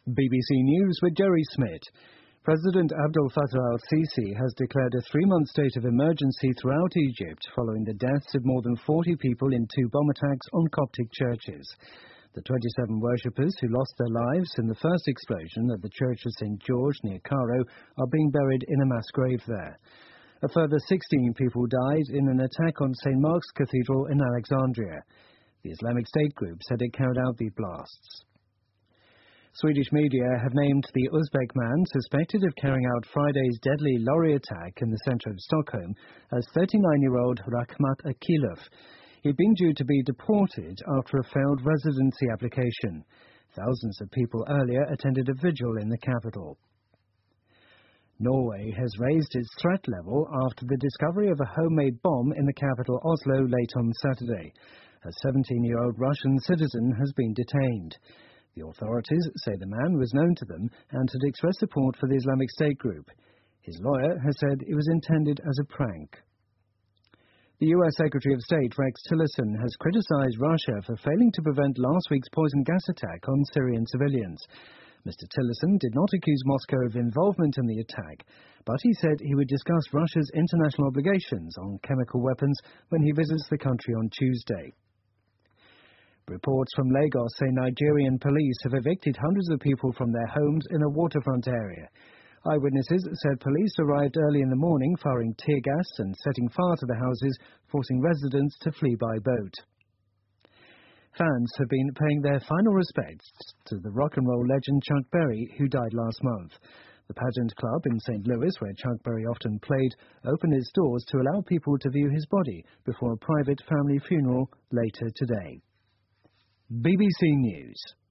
BBC News with Jerry Smith. President Abdel Fattah al-Sisi has declared a 3-month state of emergency throughout Egypt following the deaths of more than 40 people in 2 bomb attacks on Coptic churches. The 27 worshippers who lost their lives in the first explosion at the Church of St. George near Cairo are being buried in a mass grave there. A further 16 people died in an attack on St. Mark's Cathedral in Alexandria. The Islamic State group said it carried out the blasts. Swedish media have named the Uzbek man suspected of carrying out Friday's deadly lorry attack in the centre of Stockholm as 39-year-old Rakhmat Akilov. He'd been due to be deported after a failed residency application. Thousands of people earlier attended a vigil in the capital. Norway has raised its threat level after the discovery of a homemade bomb in the capital Oslo late on Saturday. A 17-year-old Russian citizen has been detained. The authorities say the man was known to them and had expressed support for the Islamic State group. His lawyer has said it was intended as a prank. The US Secretary of State Rex Tillerson has criticized Russia for failing to prevent last week's poison gas attack on Syrian civilians. Mr. Tillerson did not accuse Moscow of involvement in the attack, but he said he would discuss Russia's international obligations on chemical weapons when he visits the country on Tuesday. Reports from Lagos say Nigerian police have evicted hundreds of people from their homes in a waterfront area. Eyewitnesses said police arrived early in the morning firing tear gas and setting fire to the houses, forcing residents to flee by boat. Fans have been paying their final respects to the rock and roll legend Chuck Berry, who died last month. The Pageant Club in St. Louis, where Chuck Berry often played, opened its doors to allow people to view his body before a private family funeral later today. BBC News.